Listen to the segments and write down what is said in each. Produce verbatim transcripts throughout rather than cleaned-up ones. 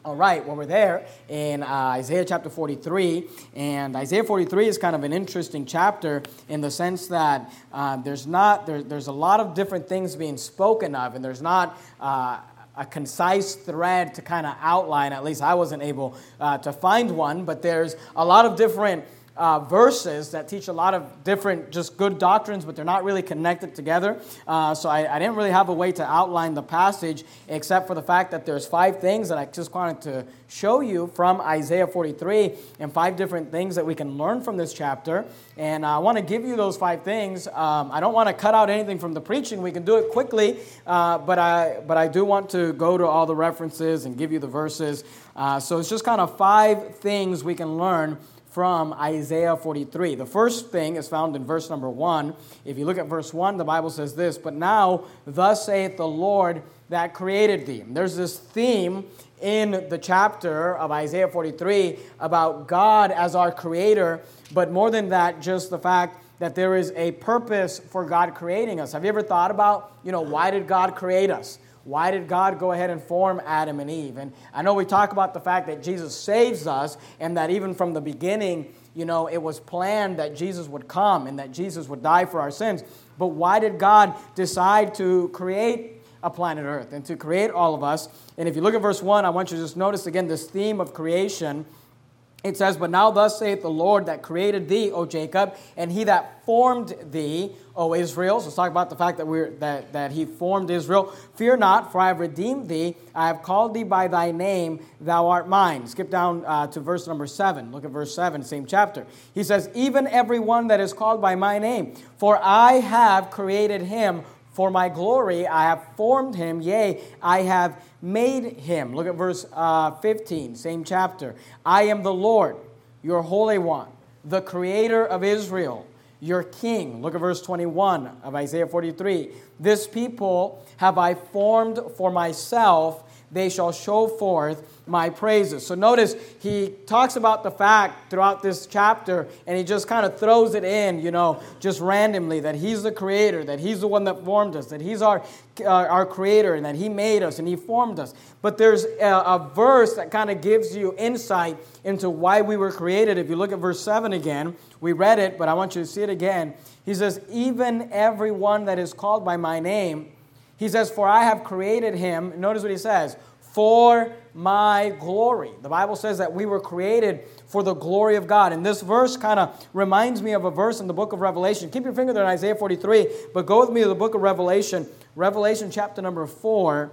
All right, well, we're there in uh, Isaiah chapter forty-three, and Isaiah forty-three is kind of an interesting chapter in the sense that uh, there's not there, there's a lot of different things being spoken of, and there's not uh, a concise thread to kind of outline. At least I wasn't able uh, to find one, but there's a lot of different Uh, verses that teach a lot of different just good doctrines, but they're not really connected together. Uh, so I, I didn't really have a way to outline the passage except for the fact that there's five things that I just wanted to show you from Isaiah forty-three, and five different things that we can learn from this chapter. And I want to give you those five things. Um, I don't want to cut out anything from the preaching. We can do it quickly, uh, but I but I do want to go to all the references and give you the verses. Uh, so it's just kind of five things we can learn from Isaiah forty-three. The first thing is found in verse number one. If you look at verse one, the Bible says this, "But now, thus saith the Lord that created thee." And there's this theme in the chapter of Isaiah forty-three about God as our creator, but more than that, just the fact that there is a purpose for God creating us. Have you ever thought about, you know, why did God create us? Why did God go ahead and form Adam and Eve? And I know we talk about the fact that Jesus saves us, and that even from the beginning, you know, it was planned that Jesus would come and that Jesus would die for our sins. But why did God decide to create a planet Earth and to create all of us? And if you look at verse one, I want you to just notice again this theme of creation. It says, "But now thus saith the Lord that created thee, O Jacob, and he that formed thee, O Israel." So let's talk about the fact that we're that, that he formed Israel. "Fear not, for I have redeemed thee. I have called thee by thy name, thou art mine." Skip down uh, to verse number seven. Look at verse seven, same chapter. He says, "Even every one that is called by my name, for I have created him for my glory. I have formed him, yea, I have made him." Look at verse uh, fifteen, same chapter. "I am the Lord, your Holy One, the Creator of Israel, your King." Look at verse twenty-one of Isaiah forty-three. "This people have I formed for myself, they shall show forth my praises." So notice he talks about the fact throughout this chapter, and he just kind of throws it in, you know, just randomly, that he's the creator, that he's the one that formed us, that he's our uh, our creator, and that he made us and he formed us. But there's a, a verse that kind of gives you insight into why we were created. If you look at verse seven again, we read it, but I want you to see it again. He says, "Even every one that is called by my name," he says, "for I have created him." Notice what he says, "for my glory." The Bible says that we were created for the glory of God. And this verse kind of reminds me of a verse in the book of Revelation. Keep your finger there in Isaiah forty-three, but go with me to the book of Revelation, Revelation chapter number four,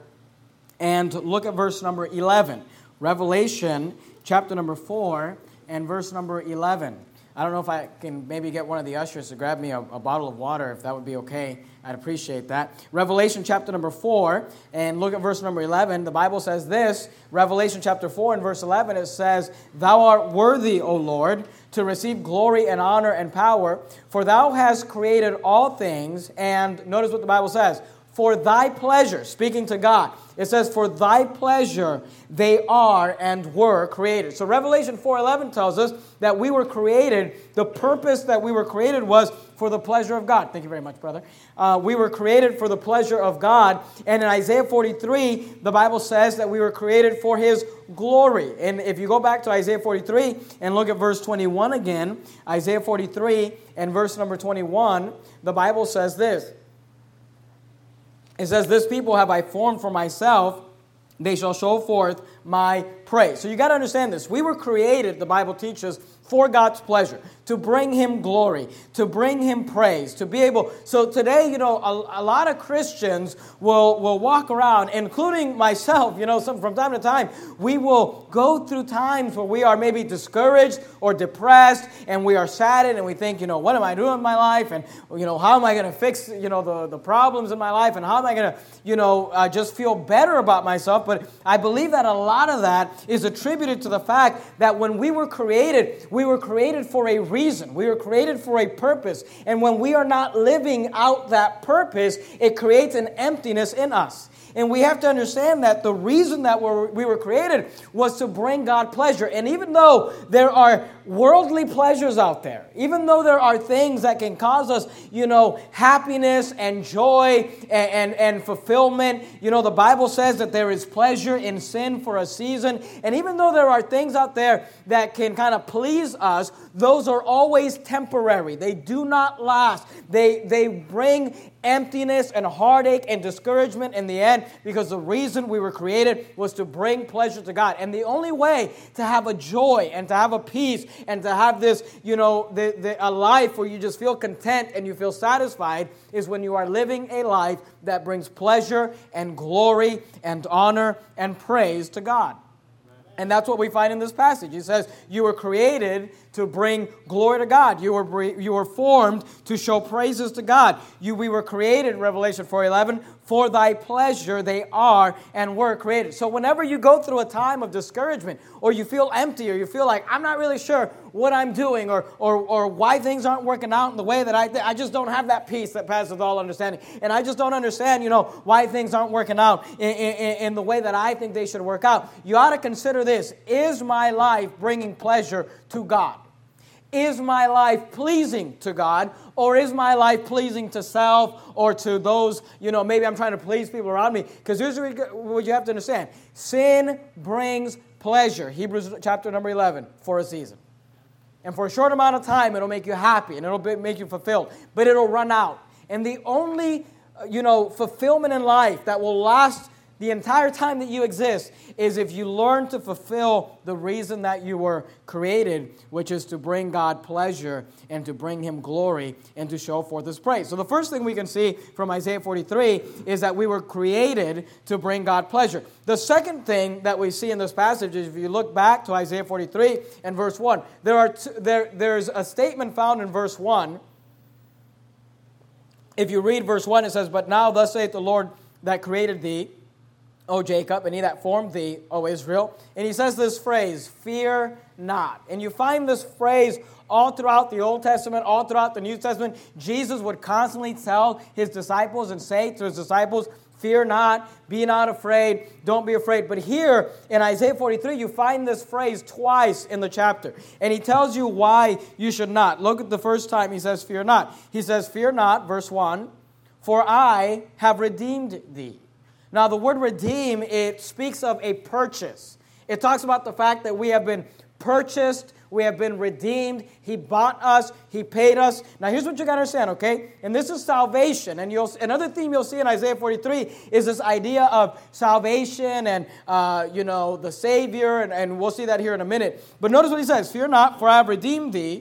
and look at verse number eleven. Revelation chapter number four and verse number eleven. I don't know if I can maybe get one of the ushers to grab me a, a bottle of water, if that would be okay. I'd appreciate that. Revelation chapter number four, and look at verse number eleven. The Bible says this, Revelation chapter four and verse eleven, it says, "Thou art worthy, O Lord, to receive glory and honor and power, for thou hast created all things," and notice what the Bible says, "for thy pleasure," speaking to God. It says, "for thy pleasure they are and were created." So Revelation four eleven tells us that we were created, the purpose that we were created was for the pleasure of God. Thank you very much, brother. Uh, we were created for the pleasure of God. And in Isaiah forty-three, the Bible says that we were created for his glory. And if you go back to Isaiah forty-three and look at verse twenty-one again, Isaiah forty-three and verse number twenty-one, the Bible says this. It says, "This people have I formed for myself, they shall show forth my praise." So you got to understand this. We were created, the Bible teaches, for God's pleasure, to bring him glory, to bring him praise, to be able. So today, you know, a, a lot of Christians will, will walk around, including myself, you know, some, from time to time, we will go through times where we are maybe discouraged or depressed, and we are saddened, and we think, you know, what am I doing in my life? And, you know, how am I going to fix, you know, the, the problems in my life? And how am I going to, you know, uh, just feel better about myself? But I believe that a lot of that is attributed to the fact that when we were created, we were created for a reason. We were created for a purpose. And when we are not living out that purpose, it creates an emptiness in us. And we have to understand that the reason that we're, we were created was to bring God pleasure. And even though there are worldly pleasures out there, even though there are things that can cause us, you know, happiness and joy and, and, and fulfillment, you know, the Bible says that there is pleasure in sin for a season. And even though there are things out there that can kind of please us, those are always temporary. They do not last. They, they bring emptiness and heartache and discouragement in the end, because the reason we were created was to bring pleasure to God. And the only way to have a joy and to have a peace and to have this, you know, the, the, a life where you just feel content and you feel satisfied is when you are living a life that brings pleasure and glory and honor and praise to God. And that's what we find in this passage. He says, you were created to bring glory to God. You were, you were formed to show praises to God. You, we were created, Revelation four eleven, for thy pleasure they are and were created. So whenever you go through a time of discouragement, or you feel empty, or you feel like, I'm not really sure what I'm doing, or or, or why things aren't working out in the way that I th- I just don't have that peace that passes all understanding. And I just don't understand, you know, why things aren't working out in, in, in the way that I think they should work out. You ought to consider this. Is my life bringing pleasure to God? Is my life pleasing to God, or is my life pleasing to self or to those, you know, maybe I'm trying to please people around me? Because here's what you have to understand. Sin brings pleasure. Hebrews chapter number eleven, for a season. And for a short amount of time, it'll make you happy and it'll make you fulfilled. But it'll run out. And the only, you know, fulfillment in life that will last the entire time that you exist is if you learn to fulfill the reason that you were created, which is to bring God pleasure and to bring Him glory and to show forth His praise. So the first thing we can see from Isaiah forty-three is that we were created to bring God pleasure. The second thing that we see in this passage is if you look back to Isaiah forty-three and verse one, there are two, there there's a statement found in verse one. If you read verse one, it says, "But now thus saith the Lord that created thee, O Jacob, and He that formed thee, O Israel." And He says this phrase, "Fear not." And you find this phrase all throughout the Old Testament, all throughout the New Testament. Jesus would constantly tell His disciples and say to His disciples, "Fear not, be not afraid, don't be afraid." But here in Isaiah forty-three, you find this phrase twice in the chapter. And He tells you why you should not. Look at the first time He says, "Fear not." He says, "Fear not," verse one, "for I have redeemed thee." Now, the word redeem, it speaks of a purchase. It talks about the fact that we have been purchased, we have been redeemed. He bought us, He paid us. Now, here's what you got to understand, okay? And this is salvation. And you'll another theme you'll see in Isaiah forty-three is this idea of salvation and, uh, you know, the Savior. And, and we'll see that here in a minute. But notice what He says, "Fear not, for I have redeemed thee."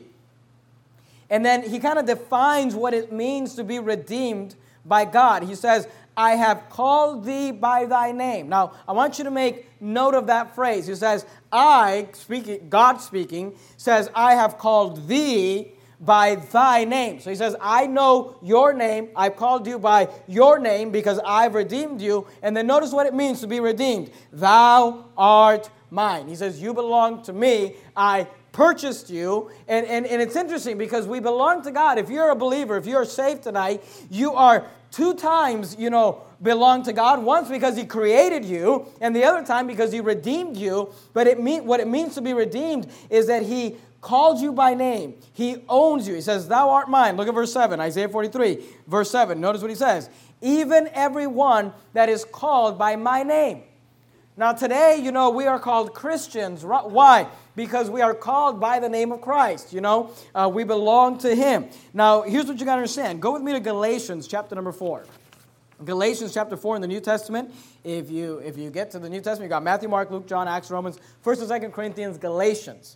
And then He kind of defines what it means to be redeemed by God. He says, "I have called thee by thy name." Now, I want you to make note of that phrase. He says, I, speaking, God speaking, says, "I have called thee by thy name." So He says, I know your name. I've called you by your name because I've redeemed you. And then notice what it means to be redeemed. "Thou art mine." He says, you belong to me. I purchased you. And, and, and it's interesting because we belong to God. If you're a believer, if you're saved tonight, you are two times, you know, belong to God. Once because He created you, and the other time because He redeemed you. But it mean, what it means to be redeemed is that He called you by name. He owns you. He says, "Thou art mine." Look at verse seven, Isaiah forty-three, verse seven. Notice what He says. "Even every one that is called by my name." Now today, you know, we are called Christians. Why? Because we are called by the name of Christ, you know. Uh, we belong to Him. Now, here's what you got to understand. Go with me to Galatians chapter number four. Galatians chapter four in the New Testament. If you if you get to the New Testament, you got Matthew, Mark, Luke, John, Acts, Romans, First and Second Corinthians, Galatians.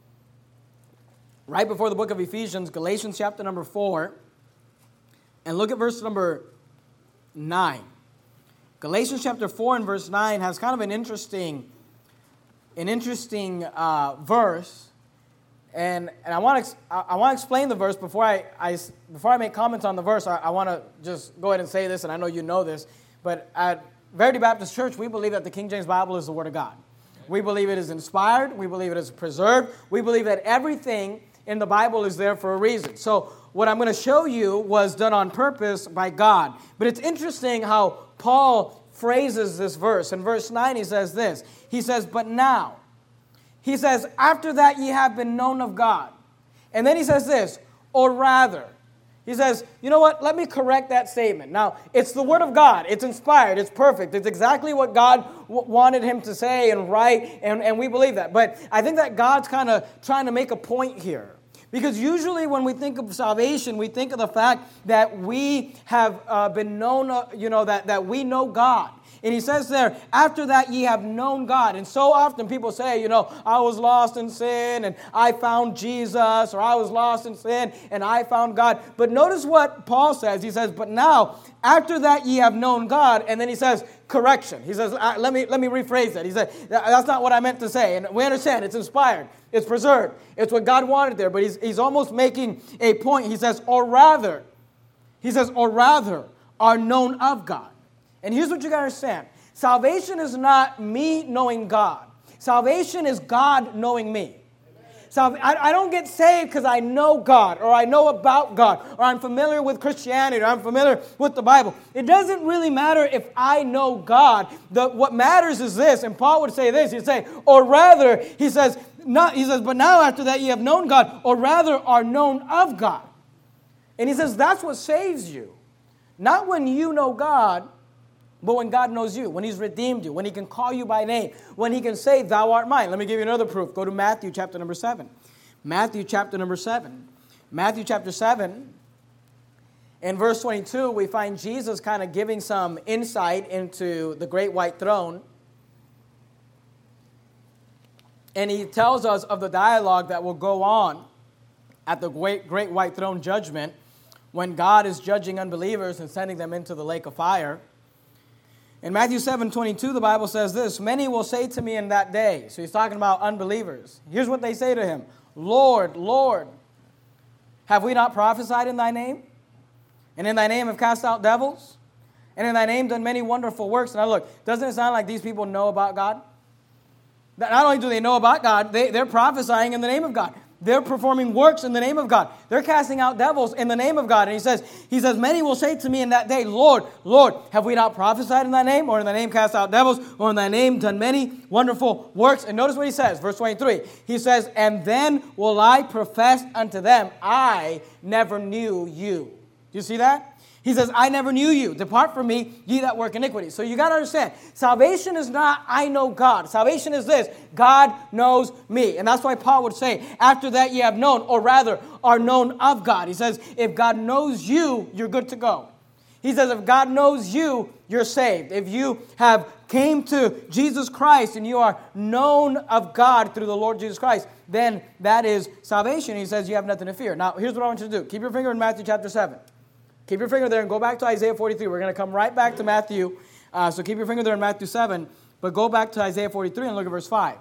Right before the book of Ephesians, Galatians chapter number four. And look at verse number nine. Galatians chapter four and verse nine has kind of an interesting, an interesting uh, verse, and and I want to I, I want to explain the verse before I, I before I make comments on the verse. I, I want to just go ahead and say this, and I know you know this, but at Verity Baptist Church, we believe that the King James Bible is the Word of God. We believe it is inspired. We believe it is preserved. We believe that everything in the Bible is there for a reason. So what I'm going to show you was done on purpose by God. But it's interesting how Paul phrases this verse. In verse nine, he says this. He says, but now. He says, after that ye have been known of God. And then he says this, or rather. He says, you know what, let me correct that statement. Now, it's the Word of God. It's inspired. It's perfect. It's exactly what God w- wanted him to say and write, and, and we believe that. But I think that God's kind of trying to make a point here. Because usually when we think of salvation, we think of the fact that we have uh, been known, uh, you know, that, that we know God. And he says there, after that ye have known God. And so often people say, you know, I was lost in sin and I found Jesus, or I was lost in sin and I found God. But notice what Paul says. He says, but now, after that ye have known God. And then he says, correction. He says, uh, let me let me rephrase that. He said, that's not what I meant to say. And we understand, it's inspired. It's preserved. It's what God wanted there. But he's, he's almost making a point. He says, or rather, he says, or rather, are known of God. And here's what you got to understand. Salvation is not me knowing God. Salvation is God knowing me. So I, I don't get saved because I know God, or I know about God, or I'm familiar with Christianity, or I'm familiar with the Bible. It doesn't really matter if I know God. The, what matters is this, and Paul would say this, he'd say, or rather, he says, not, he says, but now after that you have known God, or rather are known of God. And he says that's what saves you. Not when you know God, but when God knows you, when he's redeemed you, when he can call you by name, when he can say, thou art mine. Let me give you another proof. Go to Matthew chapter number seven. Matthew chapter number seven. Matthew chapter seven. In verse twenty-two, we find Jesus kind of giving some insight into the great white throne. And he tells us of the dialogue that will go on at the great, great white throne judgment when God is judging unbelievers and sending them into the lake of fire. In Matthew seven twenty-two, the Bible says this, many will say to me in that day. So he's talking about unbelievers. Here's what they say to him. Lord, Lord, have we not prophesied in thy name? And in thy name have cast out devils? And in thy name done many wonderful works? Now look, doesn't it sound like these people know about God? Not only do they know about God, they, they're prophesying in the name of God. They're performing works in the name of God. They're casting out devils in the name of God. And he says, he says, many will say to me in that day, Lord, Lord, have we not prophesied in thy name, or in thy name cast out devils, or in thy name done many wonderful works? And notice what he says, verse twenty-three. He says, and then will I profess unto them, I never knew you. Do you see that? He says, I never knew you. Depart from me, ye that work iniquity. So you got to understand, salvation is not, I know God. Salvation is this, God knows me. And that's why Paul would say, after that ye have known, or rather, are known of God. He says, if God knows you, you're good to go. He says, if God knows you, you're saved. If you have came to Jesus Christ and you are known of God through the Lord Jesus Christ, then that is salvation. He says, you have nothing to fear. Now, here's what I want you to do. Keep your finger in Matthew chapter seven. Keep your finger there and go back to Isaiah forty-three. We're going to come right back to Matthew. Uh, so keep your finger there in Matthew seven. But go back to Isaiah forty-three and look at verse five.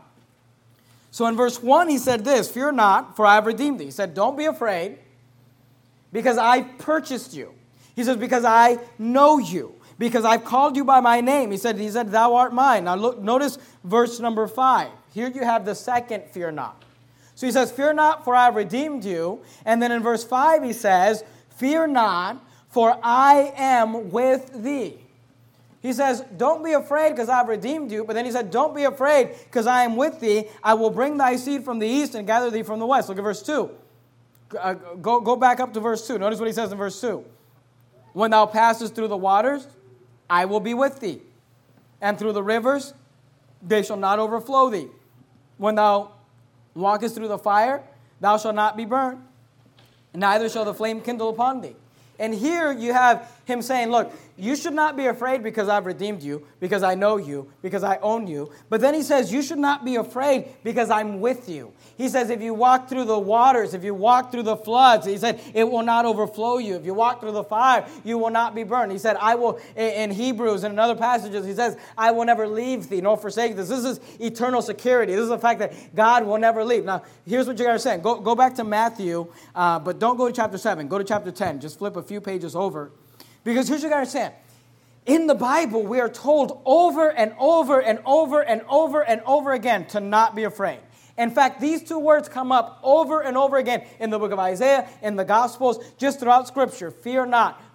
So in verse one, he said this, fear not, for I have redeemed thee. He said, don't be afraid, because I purchased you. He says, because I know you, because I've called you by my name. He said, he said, thou art mine. Now look, notice verse number five. Here you have the second fear not. So he says, fear not, for I have redeemed you. And then in verse five, he says, fear not, for I am with thee. He says, don't be afraid because I've redeemed you. But then he said, don't be afraid because I am with thee. I will bring thy seed from the east and gather thee from the west. Look at verse two. Uh, go, go back up to verse two. Notice what he says in verse two. When thou passest through the waters, I will be with thee. And through the rivers, they shall not overflow thee. When thou walkest through the fire, thou shalt not be burned. Neither shall the flame kindle upon thee. And here you have him saying, look, you should not be afraid because I've redeemed you, because I know you, because I own you. But then he says, you should not be afraid because I'm with you. He says, if you walk through the waters, if you walk through the floods, he said, it will not overflow you. If you walk through the fire, you will not be burned. He said, I will, in Hebrews and in other passages, he says, I will never leave thee nor forsake thee. This is eternal security. This is the fact that God will never leave. Now, here's what you got to say. Go, go back to Matthew, uh, but don't go to chapter seven. Go to chapter ten. Just flip a few pages over. Because here's what you got to understand. In the Bible, we are told over and over and over and over and over again to not be afraid. In fact, these two words come up over and over again in the book of Isaiah, in the Gospels, just throughout Scripture. Fear not,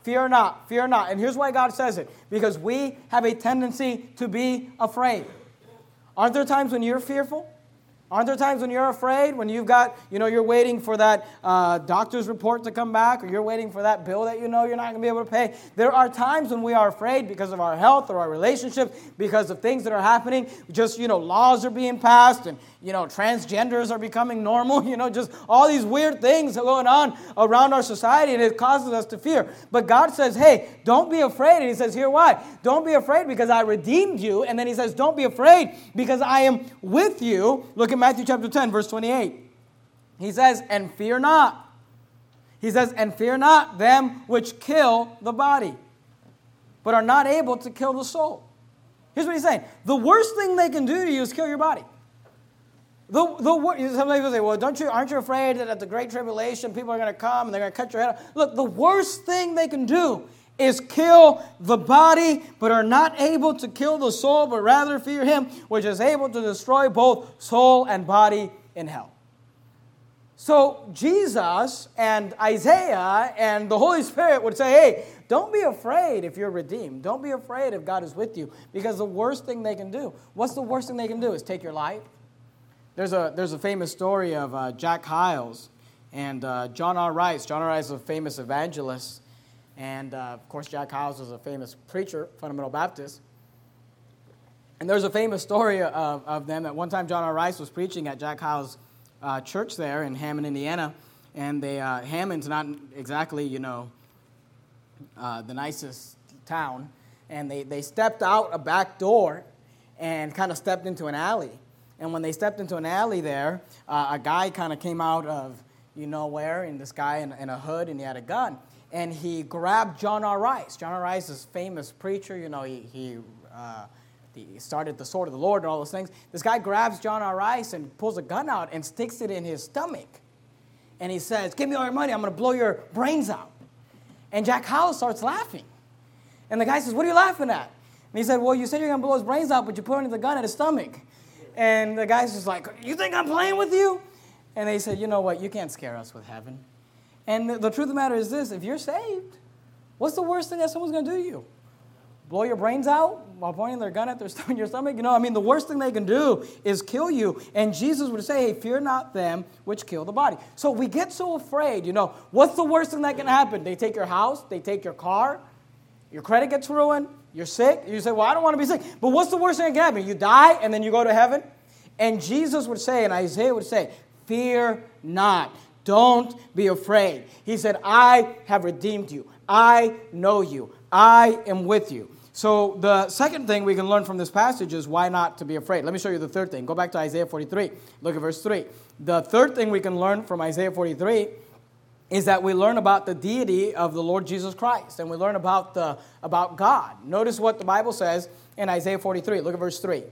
fear not, fear not. And here's why God says it. Because we have a tendency to be afraid. Aren't there times when you're fearful? Aren't there times when you're afraid, when you've got, you know, you're waiting for that uh, doctor's report to come back, or you're waiting for that bill that you know you're not going to be able to pay? There are times when we are afraid because of our health or our relationships, because of things that are happening. Just, you know, laws are being passed, and, you know, transgenders are becoming normal, you know, just all these weird things going on around our society, and it causes us to fear. But God says, hey, don't be afraid. And he says, here why? Don't be afraid because I redeemed you. And then he says, don't be afraid because I am with you. Look at Matthew chapter ten, verse twenty-eight. He says, and fear not. He says, and fear not them which kill the body, but are not able to kill the soul. Here's what he's saying. The worst thing they can do to you is kill your body. The, the, some people say, well, don't you, aren't you afraid that at the Great Tribulation people are going to come and they're going to cut your head off? Look, the worst thing they can do is kill the body, but are not able to kill the soul, but rather fear him, which is able to destroy both soul and body in hell. So Jesus and Isaiah and the Holy Spirit would say, hey, don't be afraid if you're redeemed. Don't be afraid if God is with you, because the worst thing they can do, what's the worst thing they can do is take your life. There's a, there's a famous story of uh, Jack Hyles and uh, John R. Rice. John R. Rice is a famous evangelist. And, uh, of course, Jack Hyles was a famous preacher, fundamental Baptist. And there's a famous story of, of them that one time John R. Rice was preaching at Jack Hyles' uh, church there in Hammond, Indiana. And they, uh, Hammond's not exactly, you know, uh, the nicest town. And they, they stepped out a back door and kind of stepped into an alley. And when they stepped into an alley there, uh, a guy kind of came out of, you know where, and this guy in, in a hood, and he had a gun. And he grabbed John R. Rice. John R. Rice is a famous preacher. You know, he, he, uh, he started the Sword of the Lord and all those things. This guy grabs John R. Rice and pulls a gun out and sticks it in his stomach. And he says, give me all your money. I'm going to blow your brains out. And Jack Hyles starts laughing. And the guy says, what are you laughing at? And he said, well, you said you're going to blow his brains out, but you put the gun in his stomach. And the guy's just like, you think I'm playing with you? And they said, you know what? You can't scare us with heaven. And the, the truth of the matter is this. If you're saved, what's the worst thing that someone's going to do to you? Blow your brains out while pointing their gun at their st- your stomach? You know, I mean, the worst thing they can do is kill you. And Jesus would say, hey, fear not them which kill the body. So we get so afraid, you know. What's the worst thing that can happen? They take your house. They take your car. Your credit gets ruined. You're sick. You say, well, I don't want to be sick. But what's the worst thing that can happen? You die and then you go to heaven? And Jesus would say, and Isaiah would say, fear not. Don't be afraid. He said, I have redeemed you. I know you. I am with you. So the second thing we can learn from this passage is why not to be afraid. Let me show you the third thing. Go back to Isaiah forty-three. Look at verse three. The third thing we can learn from Isaiah forty-three is that we learn about the deity of the Lord Jesus Christ. And we learn about, the, about God. Notice what the Bible says in Isaiah forty-three. Look at verse three.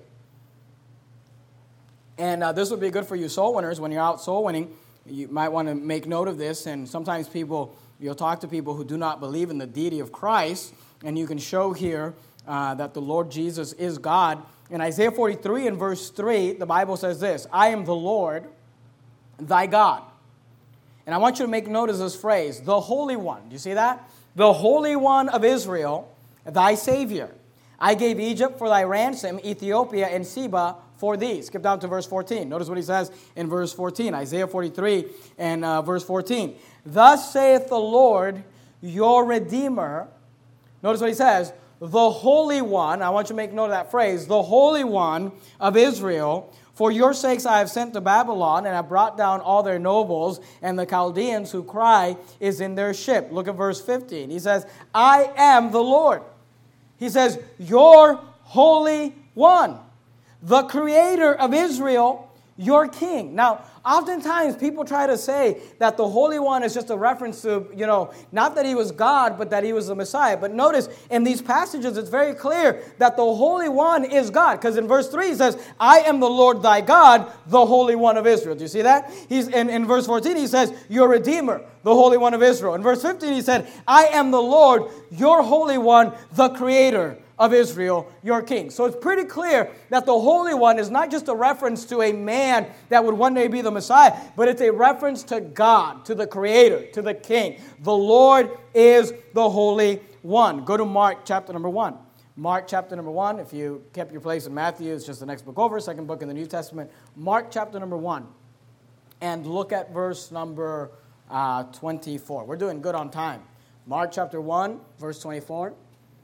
And uh, this would be good for you soul winners when you're out soul winning. You might want to make note of this, and sometimes people, you'll talk to people who do not believe in the deity of Christ, and you can show here uh, that the Lord Jesus is God. In Isaiah forty-three and verse three, the Bible says this, I am the Lord, thy God. And I want you to make note of this phrase, the Holy One. Do you see that? The Holy One of Israel, thy Savior. I gave Egypt for thy ransom, Ethiopia and Seba for thee. Skip down to verse fourteen. Notice what he says in verse fourteen. Isaiah forty-three and uh, verse fourteen. Thus saith the Lord, your Redeemer. Notice what he says. The Holy One. I want you to make note of that phrase. The Holy One of Israel. For your sakes I have sent to Babylon, and have brought down all their nobles, and the Chaldeans who cry is in their ship. Look at verse fifteen. He says, I am the Lord. He says, your Holy One. The Creator of Israel, your King. Now, oftentimes people try to say that the Holy One is just a reference to, you know, not that he was God, but that he was the Messiah. But notice in these passages, it's very clear that the Holy One is God. Because in verse three, he says, I am the Lord thy God, the Holy One of Israel. Do you see that? He's in, in verse fourteen, he says, your Redeemer, the Holy One of Israel. In verse fifteen, he said, I am the Lord, your Holy One, the Creator of Israel, your king. So it's pretty clear that the Holy One is not just a reference to a man that would one day be the Messiah, but it's a reference to God, to the Creator, to the King. The Lord is the Holy One. Go to Mark chapter number one. Mark chapter number one. If you kept your place in Matthew, it's just the next book over, second book in the New Testament. Mark chapter number one. And look at verse number uh, twenty-four. We're doing good on time. Mark chapter one, verse twenty-four.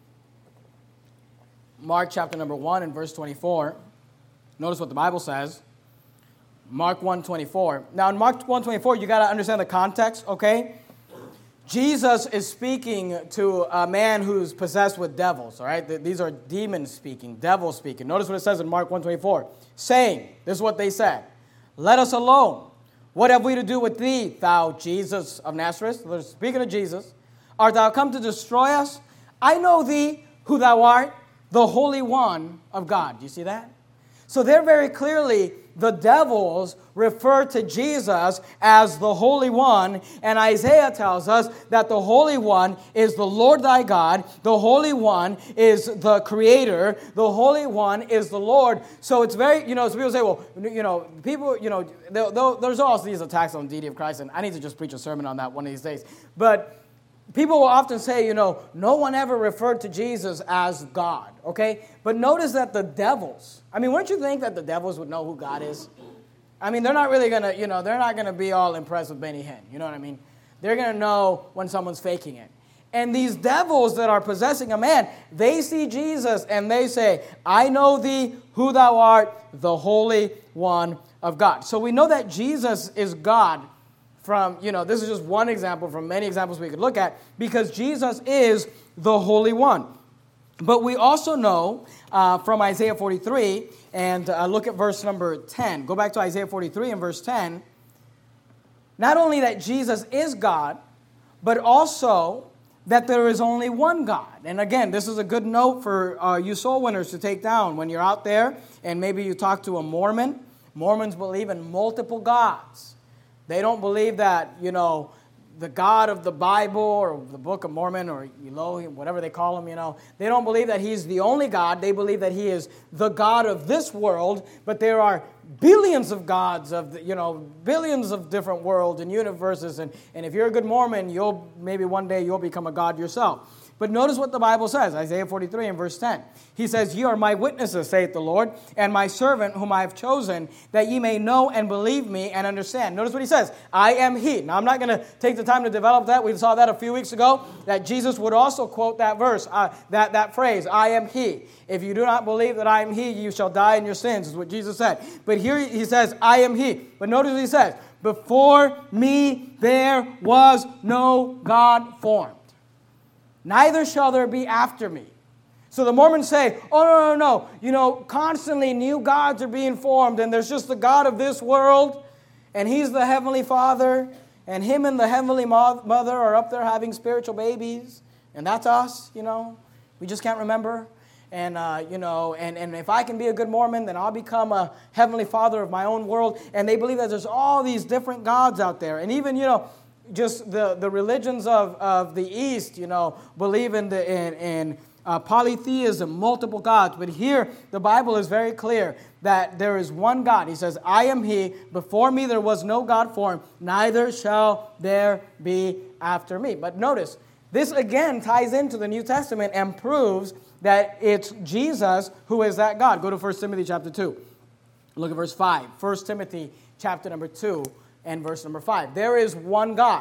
Mark chapter number one and verse twenty-four. Notice what the Bible says. Mark one twenty-four. Now in Mark one twenty-four, you got to understand the context, okay? Jesus is speaking to a man who's possessed with devils, all right? These are demons speaking, devils speaking. Notice what it says in Mark one twenty-four. Saying, this is what they said, "Let us alone. What have we to do with thee, thou Jesus of Nazareth?" They're speaking of Jesus. "Art thou come to destroy us? I know thee, who thou art, the Holy One of God." Do you see that? So they're very clearly, the devils refer to Jesus as the Holy One, and Isaiah tells us that the Holy One is the Lord thy God, the Holy One is the Creator, the Holy One is the Lord. So it's very, you know, so people say, well, you know, people, you know, they'll, they'll, there's also these attacks on the deity of Christ, and I need to just preach a sermon on that one of these days. But people will often say, you know, no one ever referred to Jesus as God, okay? But notice that the devils, I mean, wouldn't you think that the devils would know who God is? I mean, they're not really going to, you know, they're not going to be all impressed with Benny Hinn, you know what I mean? They're going to know when someone's faking it. And these devils that are possessing a man, they see Jesus and they say, "I know thee, who thou art, the Holy One of God." So we know that Jesus is God. From, you know, this is just one example from many examples we could look at, because Jesus is the Holy One. But we also know uh, from Isaiah forty-three, and uh, look at verse number ten. Go back to Isaiah forty-three and verse ten. Not only that Jesus is God, but also that there is only one God. And again, this is a good note for uh, you soul winners to take down when you're out there and maybe you talk to a Mormon. Mormons believe in multiple gods. They don't believe that, you know, the God of the Bible or the Book of Mormon or Elohim, whatever they call him, you know, they don't believe that he's the only God. They believe that he is the God of this world, but there are billions of gods of, the, you know, billions of different worlds and universes. And, and if you're a good Mormon, you'll maybe one day you'll become a God yourself. But notice what the Bible says, Isaiah forty-three and verse ten. He says, "Ye are my witnesses, saith the Lord, and my servant whom I have chosen, that ye may know and believe me and understand." Notice what he says, "I am he." Now, I'm not going to take the time to develop that. We saw that a few weeks ago, that Jesus would also quote that verse, uh, that, that phrase, "I am he." If you do not believe that I am he, you shall die in your sins, is what Jesus said. But here he says, "I am he." But notice what he says, "Before me there was no God formed. Neither shall there be after me." So the Mormons say, oh, no, no, no. You know, constantly new gods are being formed, and there's just the God of this world, and he's the Heavenly Father, and him and the Heavenly Mother are up there having spiritual babies, and that's us, you know. We just can't remember. And, uh, you know, and, and if I can be a good Mormon, then I'll become a Heavenly Father of my own world. And they believe that there's all these different gods out there. And even, you know, just the, the religions of, of the East, you know, believe in the in, in uh, polytheism, multiple gods. But here, the Bible is very clear that there is one God. He says, "I am he. Before me there was no God formed, neither shall there be after me." But notice, this again ties into the New Testament and proves that it's Jesus who is that God. Go to First Timothy chapter two. Look at verse five. First Timothy chapter number two. And verse number five. There is one God.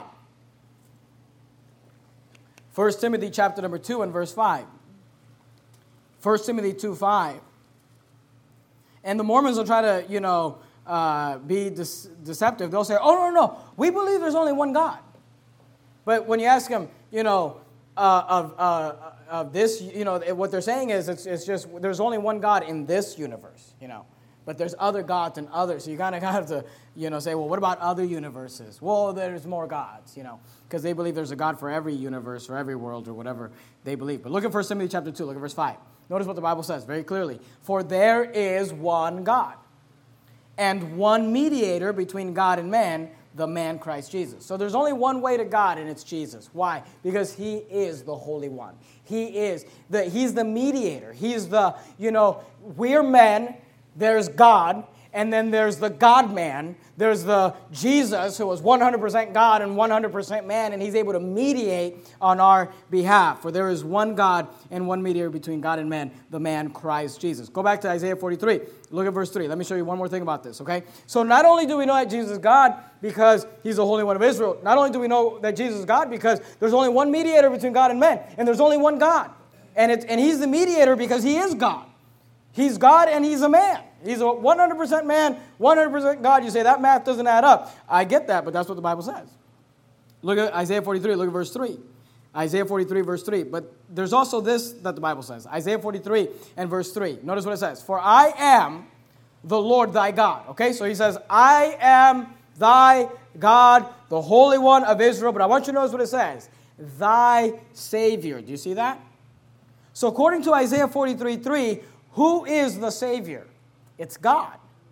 First Timothy chapter number two and verse five. First Timothy two five. And the Mormons will try to, you know, uh, be de- deceptive. They'll say, oh, no, no, no. We believe there's only one God. But when you ask them, you know, uh, of, uh, of this, you know, what they're saying is it's, it's just there's only one God in this universe, you know. But there's other gods and others. So you kind of have to, you know, say, well, what about other universes? Well, there's more gods, you know, because they believe there's a God for every universe or every world or whatever they believe. But look at First Timothy chapter two. Look at verse five. Notice what the Bible says very clearly. "For there is one God, and one mediator between God and man, the man Christ Jesus. So there's only one way to God, and it's Jesus. Why? Because he is the Holy One. He is the, he's the mediator. He's the, you know, we're men, there's God, and then there's the God-man. There's the Jesus who was one hundred percent God and one hundred percent man, and he's able to mediate on our behalf. For there is one God and one mediator between God and man, the man Christ Jesus. Go back to Isaiah forty-three. Look at verse three. Let me show you one more thing about this, okay? So not only do we know that Jesus is God because he's the Holy One of Israel, not only do we know that Jesus is God because there's only one mediator between God and man, and there's only one God. And, it's, and he's the mediator because he is God. He's God and he's a man. He's a one hundred percent man, one hundred percent God. You say that math doesn't add up. I get that, but that's what the Bible says. Look at Isaiah forty-three. Look at verse three. Isaiah forty-three, verse three. But there's also this that the Bible says. Isaiah forty-three and verse three. Notice what it says. For I am the Lord thy God. Okay, so he says, I am thy God, the Holy One of Israel. But I want you to notice what it says. Thy Savior. Do you see that? So according to Isaiah forty-three, three, who is the Savior? It's God.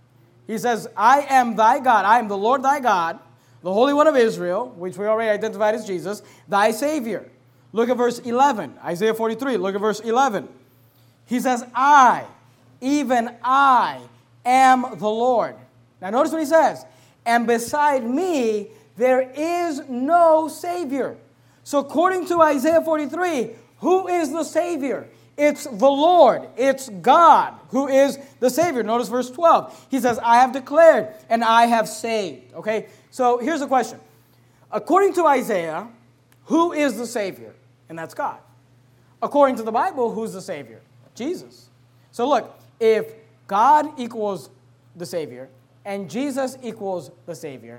He says, I am thy God. I am the Lord thy God, the Holy One of Israel, which we already identified as Jesus, thy Savior. Look at verse eleven. Isaiah forty-three. Look at verse eleven. He says, I, even I, am the Lord. Now notice what he says. And beside me, there is no Savior. So according to Isaiah forty-three, who is the Savior? It's the Lord. It's God who is the Savior. Notice verse twelve. He says, I have declared and I have saved. Okay, so here's the question. According to Isaiah, who is the Savior? And that's God. According to the Bible, who's the Savior? Jesus. So look, if God equals the Savior and Jesus equals the Savior,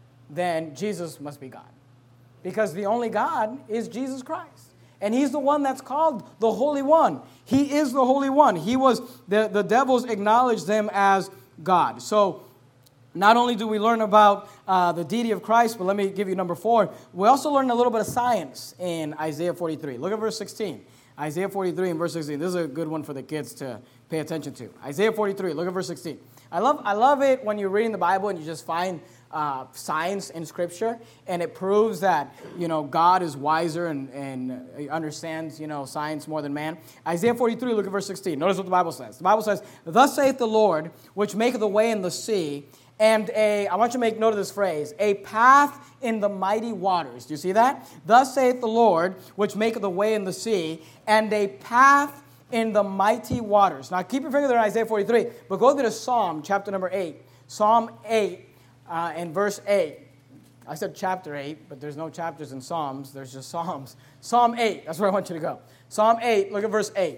then Jesus must be God. Because the only God is Jesus Christ. And he's the one that's called the Holy One. He is the Holy One. He was, the, the devils acknowledged him as God. So not only do we learn about uh, the deity of Christ, but let me give you number four. We also learn a little bit of science in Isaiah forty-three. Look at verse sixteen. Isaiah forty-three and verse sixteen. This is a good one for the kids to pay attention to. Isaiah forty-three, look at verse sixteen. I love, I love it when you're reading the Bible and you just find Uh, science in Scripture, and it proves that, you know, God is wiser and, and understands, you know, science more than man. Isaiah forty-three, look at verse sixteen. Notice what the Bible says. The Bible says, Thus saith the Lord, which maketh a way in the sea, and a, I want you to make note of this phrase, a path in the mighty waters. Do you see that? Thus saith the Lord, which maketh a way in the sea, and a path in the mighty waters. Now keep your finger there in Isaiah forty-three, but go to the Psalm, chapter number eight. Psalm eight. Uh, in verse eight, I said chapter eight, but there's no chapters in Psalms. There's just Psalms. Psalm eight, that's where I want you to go. Psalm eight, look at verse eight.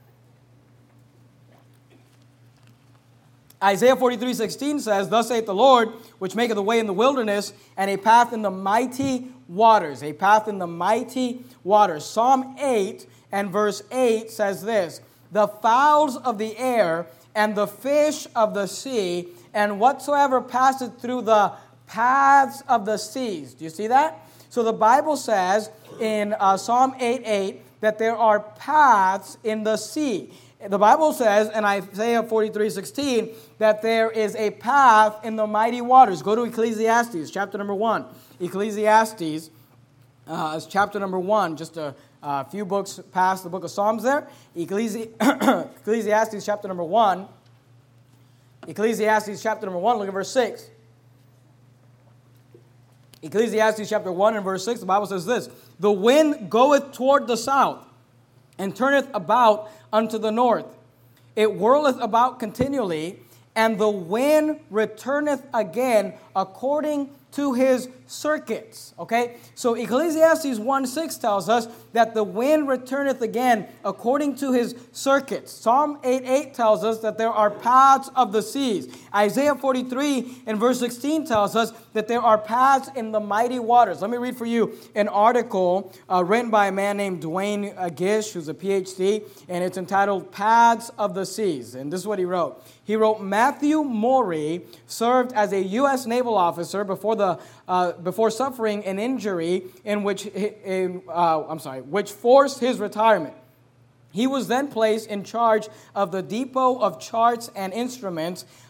Isaiah forty-three, sixteen says, Thus saith the Lord, which maketh a way in the wilderness, and a path in the mighty waters. A path in the mighty waters. Psalm eight and verse eight says this, The fowls of the air and the fish of the sea, and whatsoever passeth through the paths of the seas. Do you see that? So the Bible says in uh, Psalm eight eight that there are paths in the sea. The Bible says in Isaiah forty-three sixteen that there is a path in the mighty waters. Go to Ecclesiastes, chapter number one. Ecclesiastes uh, is chapter number one, just a uh, few books past the book of Psalms there. Ecclesi- Ecclesiastes, chapter number one. Ecclesiastes chapter number one, look at verse six. Ecclesiastes chapter one and verse six, the Bible says this, The wind goeth toward the south, and turneth about unto the north. It whirleth about continually, and the wind returneth again according to his circuits. Okay? So Ecclesiastes one six tells us that the wind returneth again according to his circuits. Psalm eight eight tells us that there are paths of the seas. Isaiah forty-three and verse sixteen tells us that there are paths in the mighty waters. Let me read for you an article uh, written by a man named Dwayne uh, Gish, who's a P H D, and it's entitled Paths of the Seas. And this is what he wrote. He wrote, Matthew Maury served as a U S naval officer before the uh, before suffering an injury in which in, uh, I'm sorry, which forced his retirement. He was then placed in charge of the Depot of Charts and Instruments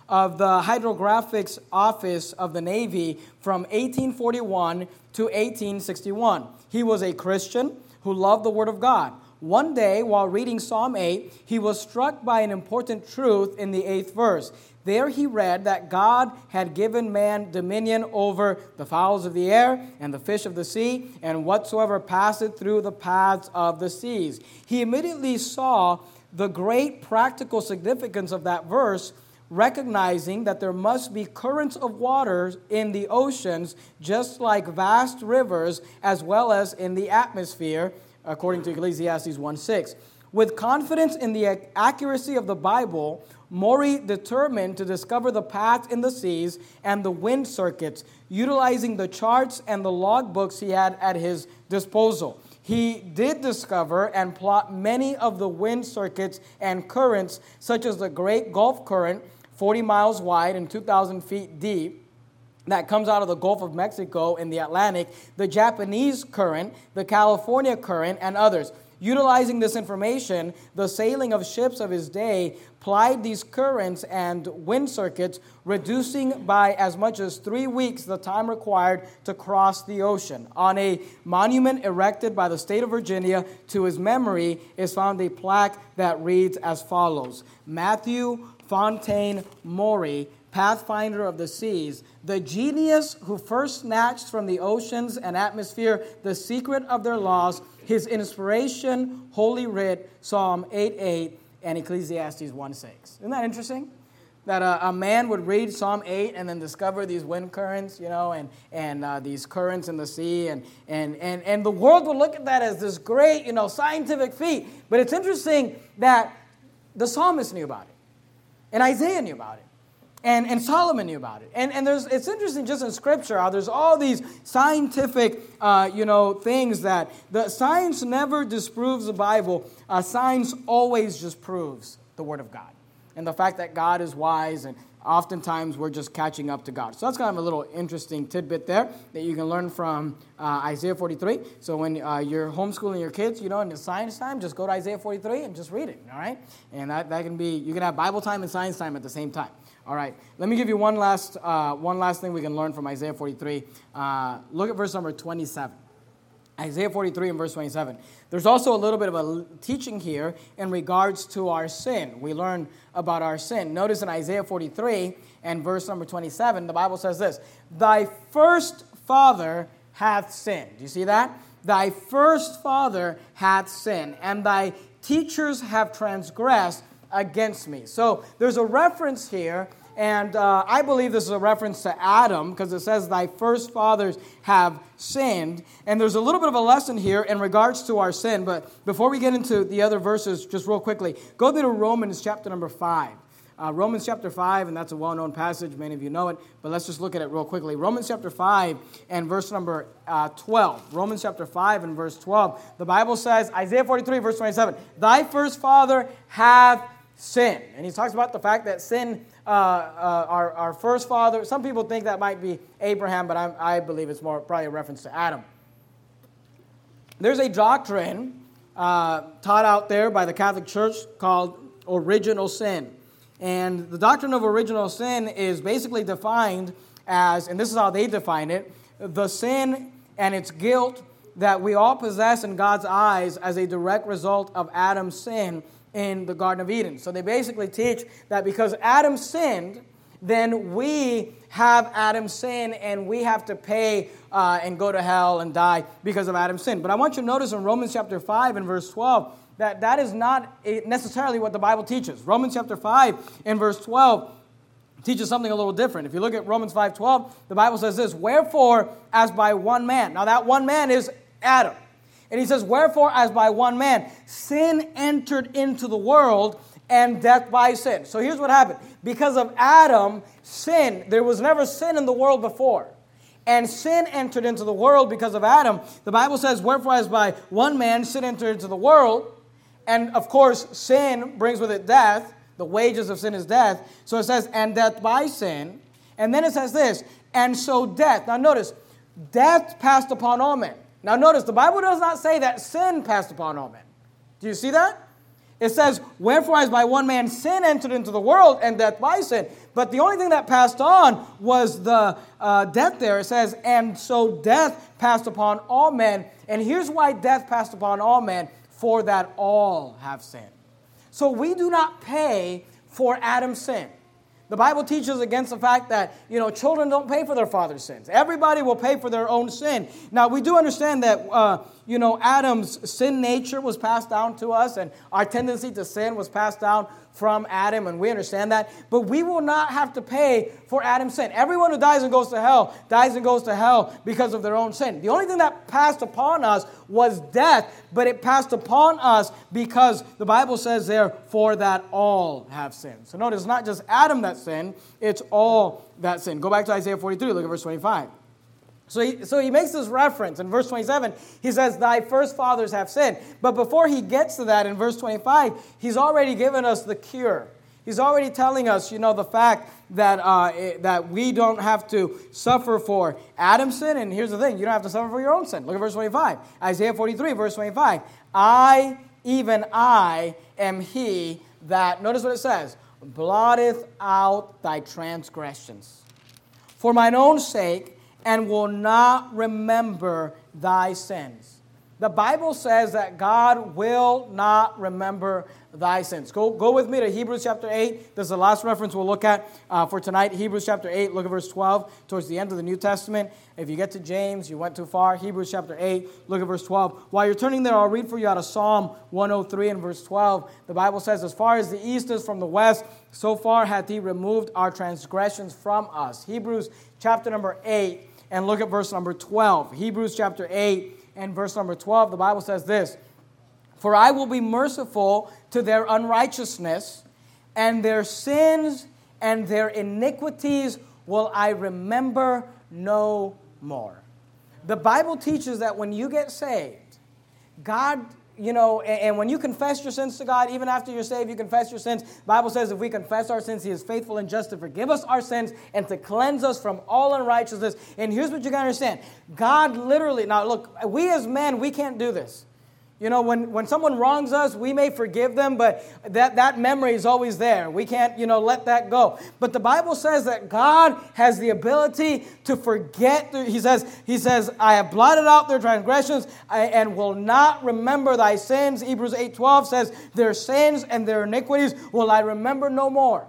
of the Hydrographics Office of the Navy from eighteen forty-one to eighteen sixty-one. He was a Christian who loved the Word of God. One day, while reading Psalm eight, he was struck by an important truth in the eighth verse. There he read that God had given man dominion over the fowls of the air and the fish of the sea and whatsoever passeth through the paths of the seas. He immediately saw the great practical significance of that verse, recognizing that there must be currents of waters in the oceans, just like vast rivers, as well as in the atmosphere, according to Ecclesiastes one six. With confidence in the accuracy of the Bible, Maury determined to discover the paths in the seas and the wind circuits, utilizing the charts and the logbooks he had at his disposal. He did discover and plot many of the wind circuits and currents, such as the Great Gulf Current, forty miles wide and two thousand feet deep, that comes out of the Gulf of Mexico in the Atlantic, the Japanese Current, the California Current, and others. Utilizing this information, the sailing of ships of his day plied these currents and wind circuits, reducing by as much as three weeks the time required to cross the ocean. On a monument erected by the state of Virginia to his memory is found a plaque that reads as follows: Matthew Fontaine Maury, Pathfinder of the Seas, the genius who first snatched from the oceans and atmosphere the secret of their laws, his inspiration, Holy Writ, Psalm eight eight, and Ecclesiastes one six. Isn't that interesting? That a, a man would read Psalm eight and then discover these wind currents, you know, and, and uh, these currents in the sea. And, and, and, and the world would look at that as this great, you know, scientific feat. But it's interesting that the psalmist knew about it. And Isaiah knew about it. And, and Solomon knew about it. And, and there's, it's interesting just in Scripture how there's all these scientific, uh, you know, things that the science never disproves the Bible. Uh, science always just proves the Word of God. And the fact that God is wise, and oftentimes we're just catching up to God. So that's kind of a little interesting tidbit there that you can learn from uh, Isaiah forty-three. So when uh, you're homeschooling your kids, you know, in the science time, just go to Isaiah forty-three and just read it, all right? And that, that can be, you can have Bible time and science time at the same time. All right, let me give you one last uh, one last thing we can learn from Isaiah forty-three. Uh, look at verse number twenty-seven. Isaiah forty-three and verse twenty-seven. There's also a little bit of a teaching here in regards to our sin. We learn about our sin. Notice in Isaiah forty-three and verse number twenty-seven, the Bible says this: Thy first father hath sinned. Do you see that? Thy first father hath sinned, and thy teachers have transgressed against me. So there's a reference here, and uh, I believe this is a reference to Adam, because it says thy first fathers have sinned. And there's a little bit of a lesson here in regards to our sin. But before we get into the other verses, just real quickly, go to Romans chapter number five. Uh, Romans chapter five, and that's a well-known passage. Many of you know it, but let's just look at it real quickly. Romans chapter five and verse number uh, twelve. Romans chapter five and verse twelve. The Bible says, Isaiah forty-three, verse twenty-seven, Thy first father hath sin. And he talks about the fact that sin, uh, uh, our, our first father, some people think that might be Abraham, but I'm, I believe it's more probably a reference to Adam. There's a doctrine uh, taught out there by the Catholic Church called original sin. And the doctrine of original sin is basically defined as, and this is how they define it, the sin and its guilt that we all possess in God's eyes as a direct result of Adam's sin in the Garden of Eden. So they basically teach that because Adam sinned, then we have Adam's sin and we have to pay uh, and go to hell and die because of Adam's sin. But I want you to notice in Romans chapter five and verse twelve that that is not necessarily what the Bible teaches. Romans chapter five and verse twelve teaches something a little different. If you look at Romans five twelve, the Bible says this: Wherefore, as by one man. Now that one man is Adam. And he says, Wherefore, as by one man, sin entered into the world, and death by sin. So here's what happened. Because of Adam, sin, there was never sin in the world before. And sin entered into the world because of Adam. The Bible says, Wherefore, as by one man, sin entered into the world. And of course, sin brings with it death. The wages of sin is death. So it says, and death by sin. And then it says this, and so death. Now notice, death passed upon all men. Now notice, the Bible does not say that sin passed upon all men. Do you see that? It says, wherefore as by one man sin entered into the world, and death by sin. But the only thing that passed on was the uh, death there. It says, and so death passed upon all men. And here's why death passed upon all men, for that all have sinned. So we do not pay for Adam's sin. The Bible teaches against the fact that, you know, children don't pay for their father's sins. Everybody will pay for their own sin. Now, we do understand that, uh, you know, Adam's sin nature was passed down to us, and our tendency to sin was passed down from Adam, and we understand that. But we will not have to pay for Adam's sin. Everyone who dies and goes to hell, dies and goes to hell because of their own sin. The only thing that passed upon us was death, but it passed upon us because the Bible says there, for that all have sinned. So notice, it's not just Adam that sinned, it's all that sinned. Go back to Isaiah forty-three, look at verse twenty-five. So he, so he makes this reference in verse twenty-seven. He says, thy first fathers have sinned. But before he gets to that in verse twenty-five, he's already given us the cure. He's already telling us, you know, the fact that uh, it, that we don't have to suffer for Adam's sin. And here's the thing, you don't have to suffer for your own sin. Look at verse twenty-five. Isaiah forty-three, verse twenty-five. I, even I, am he that, notice what it says, blotteth out thy transgressions for mine own sake, and will not remember thy sins. The Bible says that God will not remember thy sins. Go, go with me to Hebrews chapter eight. This is the last reference we'll look at uh, for tonight. Hebrews chapter eight, look at verse twelve, towards the end of the New Testament. If you get to James, you went too far. Hebrews chapter eight, look at verse twelve. While you're turning there, I'll read for you out of Psalm one oh three and verse twelve. The Bible says, as far as the east is from the west, so far hath he removed our transgressions from us. Hebrews chapter number eight, and look at verse number twelve. Hebrews chapter eight and verse number twelve, the Bible says this, for I will be merciful to their unrighteousness, and their sins and their iniquities will I remember no more. The Bible teaches that when you get saved, God, you know, and, and when you confess your sins to God, even after you're saved, you confess your sins. The Bible says if we confess our sins, he is faithful and just to forgive us our sins and to cleanse us from all unrighteousness. And here's what you got to understand. God literally, now look, we as men, we can't do this. You know, when, when someone wrongs us, we may forgive them, but that, that memory is always there. We can't, you know, let that go. But the Bible says that God has the ability to forget. He says, he says, I have blotted out their transgressions and will not remember thy sins. Hebrews eight twelve says, their sins and their iniquities will I remember no more.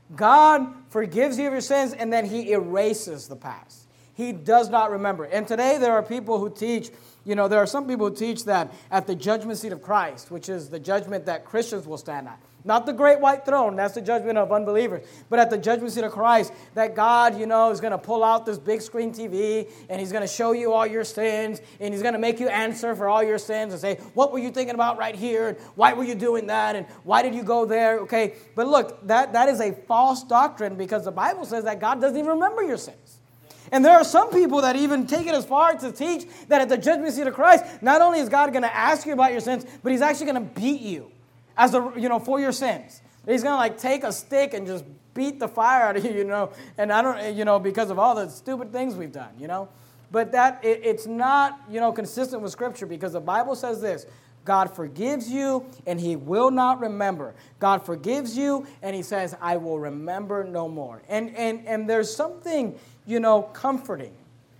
God forgives you of your sins, and then he erases the past. He does not remember. And today there are people who teach, you know, there are some people who teach that at the judgment seat of Christ, which is the judgment that Christians will stand at. Not the great white throne, that's the judgment of unbelievers. But at the judgment seat of Christ, that God, you know, is going to pull out this big screen T V, and he's going to show you all your sins, and he's going to make you answer for all your sins and say, what were you thinking about right here? And why were you doing that? And why did you go there? Okay, but look, that, that is a false doctrine, because the Bible says that God doesn't even remember your sins. And there are some people that even take it as far to teach that at the judgment seat of Christ, not only is God going to ask you about your sins, but he's actually going to beat you as a, you know, for your sins. He's going to like take a stick and just beat the fire out of you, you know, and I don't, you know, because of all the stupid things we've done, you know. But that, it, it's not, you know, consistent with Scripture, because the Bible says this, God forgives you and he will not remember. God forgives you and he says, I will remember no more. And, and, and there's something, you know, comforting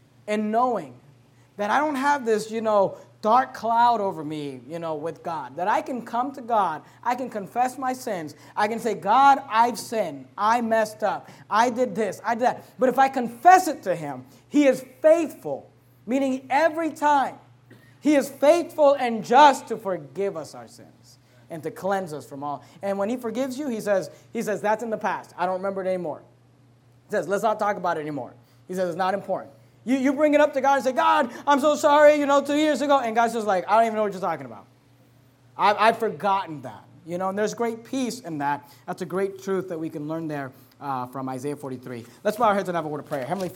in knowing that I don't have this, you know, dark cloud over me, you know, with God. That I can come to God, I can confess my sins, I can say, God, I've sinned, I messed up, I did this, I did that. But if I confess it to him, he is faithful, meaning every time, he is faithful and just to forgive us our sins and to cleanse us from all. And when he forgives you, he says, he says, that's in the past. I don't remember it anymore. He says, let's not talk about it anymore. He says, it's not important. You, you bring it up to God and say, God, I'm so sorry, you know, two years ago. And God's just like, I don't even know what you're talking about. I've, I've forgotten that. You know, and there's great peace in that. That's a great truth that we can learn there uh, from Isaiah forty-three. Let's bow our heads and have a word of prayer. Heavenly Father,